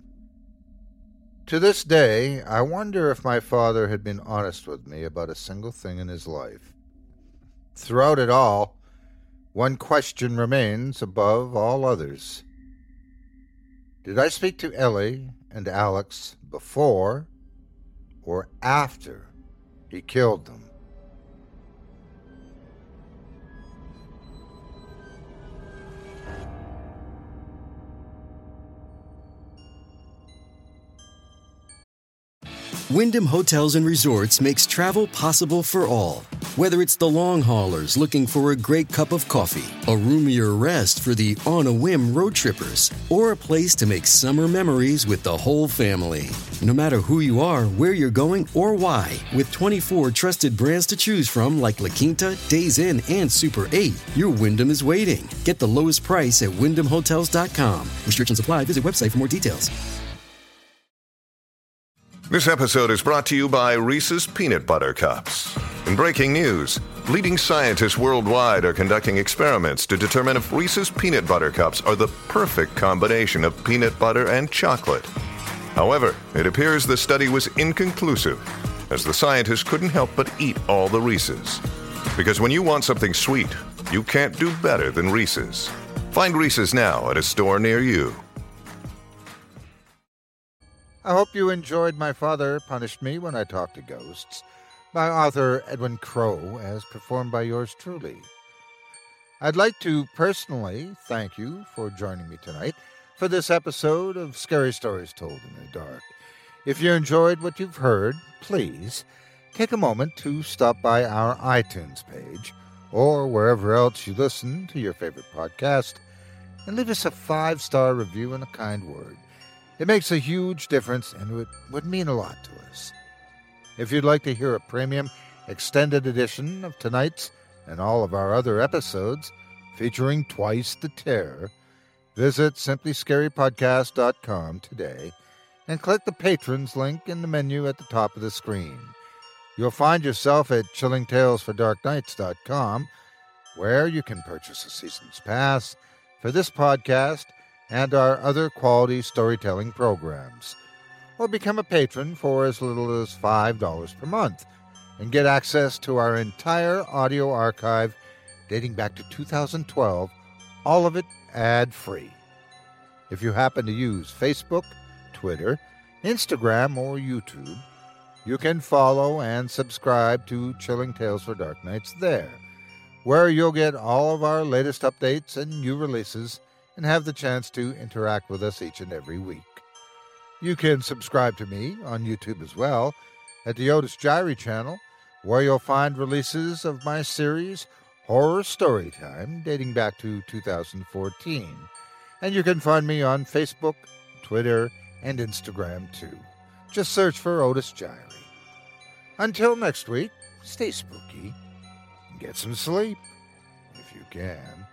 To this day, I wonder if my father had been honest with me about a single thing in his life. Throughout it all, one question remains above all others. Did I speak to Ellie and Alex before or after he killed them? Wyndham Hotels & Resorts makes travel possible for all. Whether it's the long haulers looking for a great cup of coffee, a roomier rest for the on-a-whim road trippers, or a place to make summer memories with the whole family. No matter who you are, where you're going, or why, with 24 trusted brands to choose from like La Quinta, Days Inn, and Super 8, your Wyndham is waiting. Get the lowest price at WyndhamHotels.com. Restrictions apply. Visit website for more details. This episode is brought to you by Reese's Peanut Butter Cups. In breaking news, leading scientists worldwide are conducting experiments to determine if Reese's Peanut Butter Cups are the perfect combination of peanut butter and chocolate. However, it appears the study was inconclusive, as the scientists couldn't help but eat all the Reese's. Because when you want something sweet, you can't do better than Reese's. Find Reese's now at a store near you. I hope you enjoyed My Father Punished Me When I Talked to Ghosts by author Edwin Crowe, as performed by yours truly. I'd like to personally thank you for joining me tonight for this episode of Scary Stories Told in the Dark. If you enjoyed what you've heard, please take a moment to stop by our iTunes page or wherever else you listen to your favorite podcast and leave us a 5-star review and a kind word. It makes a huge difference and it would mean a lot to us. If you'd like to hear a premium extended edition of tonight's and all of our other episodes featuring Twice the Terror, visit simplyscarypodcast.com today and click the Patrons link in the menu at the top of the screen. You'll find yourself at chillingtalesfordarknights.com, where you can purchase a season's pass for this podcast and our other quality storytelling programs, or become a patron for as little as $5 per month and get access to our entire audio archive dating back to 2012, all of it ad-free. If you happen to use Facebook, Twitter, Instagram, or YouTube, you can follow and subscribe to Chilling Tales for Dark Nights there, where you'll get all of our latest updates and new releases and have the chance to interact with us each and every week. You can subscribe to me on YouTube as well at the Otis Jiry channel, where you'll find releases of my series Horror Storytime dating back to 2014. And you can find me on Facebook, Twitter, and Instagram too. Just search for Otis Jiry. Until next week, stay spooky and get some sleep, if you can.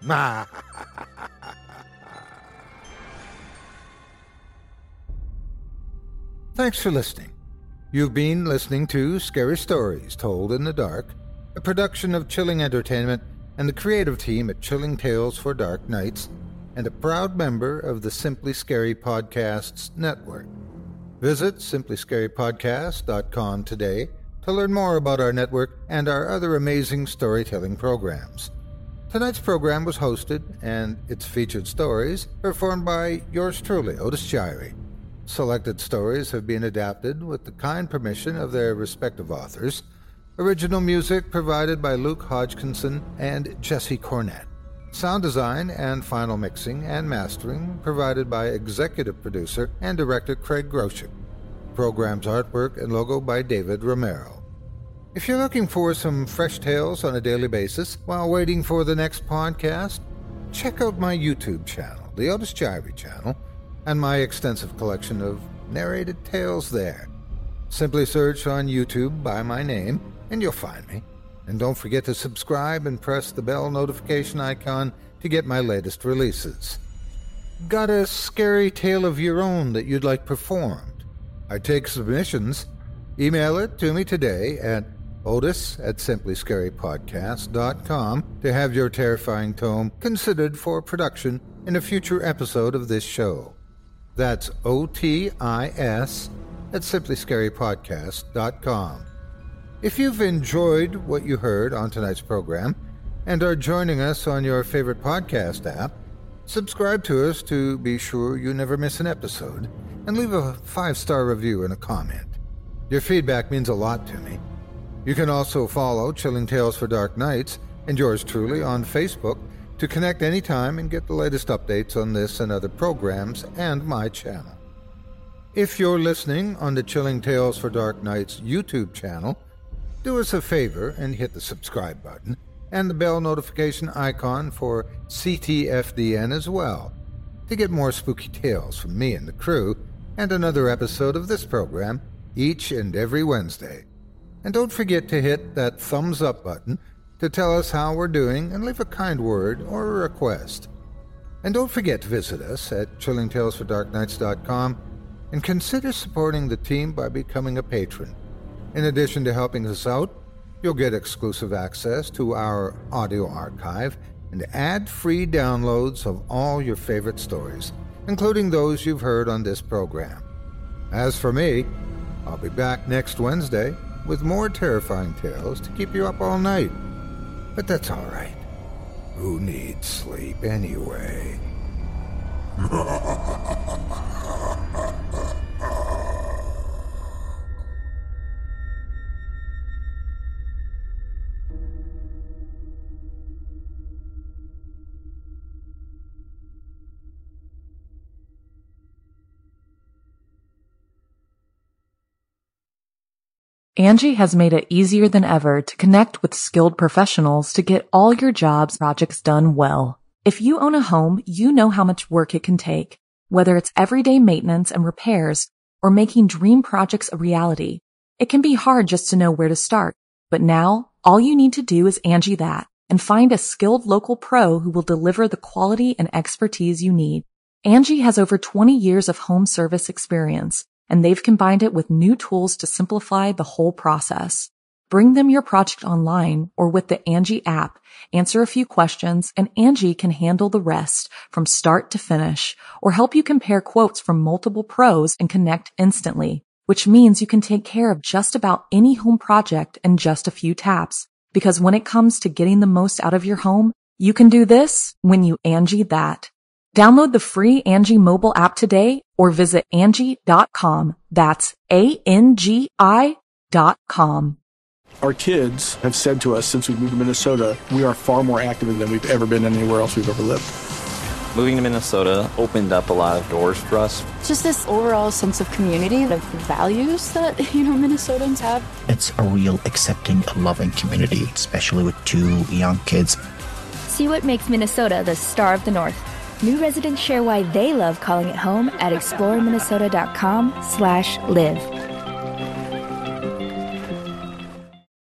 Thanks for listening. You've been listening to Scary Stories Told in the Dark, a production of Chilling Entertainment and the creative team at Chilling Tales for Dark Nights, and a proud member of the Simply Scary Podcasts Network. Visit simplyscarypodcast.com today to learn more about our network and our other amazing storytelling programs. Tonight's program was hosted, and its featured stories performed by yours truly, Otis Jiry. Selected stories have been adapted with the kind permission of their respective authors. Original music provided by Luke Hodgkinson and Jesse Cornett. Sound design and final mixing and mastering provided by executive producer and director Craig Groshek. Program's artwork and logo by David Romero. If you're looking for some fresh tales on a daily basis while waiting for the next podcast, check out my YouTube channel, the Otis Jiry channel, and my extensive collection of narrated tales there. Simply search on YouTube by my name, and you'll find me. And don't forget to subscribe and press the bell notification icon to get my latest releases. Got a scary tale of your own that you'd like performed? I take submissions. Email it to me today at otis@simplyscarypodcast.com to have your terrifying tome considered for production in a future episode of this show. That's OTIS@simplyscarypodcast.com. If you've enjoyed what you heard on tonight's program and are joining us on your favorite podcast app, subscribe to us to be sure you never miss an episode, and leave a 5-star review and a comment. Your feedback means a lot to me. You can also follow Chilling Tales for Dark Nights and yours truly on Facebook to connect anytime and get the latest updates on this and other programs and my channel. If you're listening on the Chilling Tales for Dark Nights YouTube channel, do us a favor and hit the subscribe button and the bell notification icon for CTFDN as well to get more spooky tales from me and the crew and another episode of this program each and every Wednesday. And don't forget to hit that thumbs up button to tell us how we're doing and leave a kind word or a request. And don't forget to visit us at chillingtalesfordarknights.com and consider supporting the team by becoming a patron. In addition to helping us out, you'll get exclusive access to our audio archive and ad-free downloads of all your favorite stories, including those you've heard on this program. As for me, I'll be back next Wednesday with more terrifying tales to keep you up all night. But that's all right. Who needs sleep anyway? Angie has made it easier than ever to connect with skilled professionals to get all your jobs projects done well. If you own a home, you know how much work it can take, whether it's everyday maintenance and repairs or making dream projects a reality. It can be hard just to know where to start, but now all you need to do is Angie that and find a skilled local pro who will deliver the quality and expertise you need. Angie has over 20 years of home service experience, and they've combined it with new tools to simplify the whole process. Bring them your project online or with the Angie app, answer a few questions, and Angie can handle the rest from start to finish, or help you compare quotes from multiple pros and connect instantly, which means you can take care of just about any home project in just a few taps. Because when it comes to getting the most out of your home, You can do this when you Angie that. Download the free Angie mobile app today or visit Angie.com. That's ANGI.com. Our kids have said to us since we moved to Minnesota, we are far more active than we've ever been anywhere else we've ever lived. Moving to Minnesota opened up a lot of doors for us. Just this overall sense of community, the values that, Minnesotans have. It's a real accepting, loving community, especially with 2 young kids. See what makes Minnesota the star of the North. New residents share why they love calling it home at exploreminnesota.com/live.